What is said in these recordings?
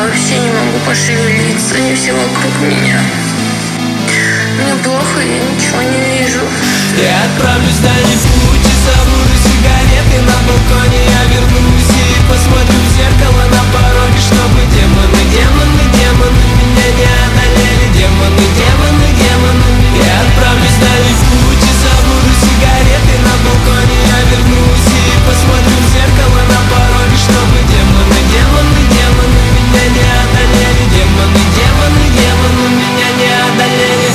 вообще не могу пошевелиться, они все вокруг меня. Мне плохо, я ничего не вижу. Я отправлюсь в дальний путь и забуду сигареты на балконе. Я вернусь и посмотрю в зеркало на пороге, чтобы демоны, демоны, демоны меня не одолели. Демоны, демоны, демоны. Я отправлюсь в дальний путь и забуду сигареты на балконе. Я вернусь и посмотрю в зеркало на пороге, чтобы демоны, демоны, демоны меня не одолели. Демоны, демоны, демоны меня не одолели.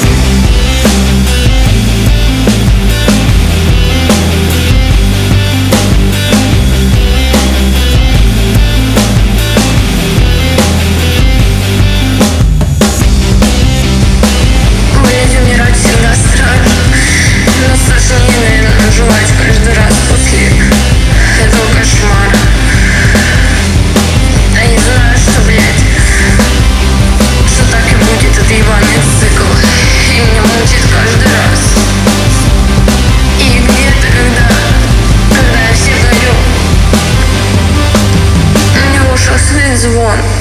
Жевать каждый раз после этого кошмара. А не знаю, что, блядь, что так и будет, это ебаный цикл. И меня мучит каждый раз. И где-то, когда я все горю, у меня в ушах стоит звон.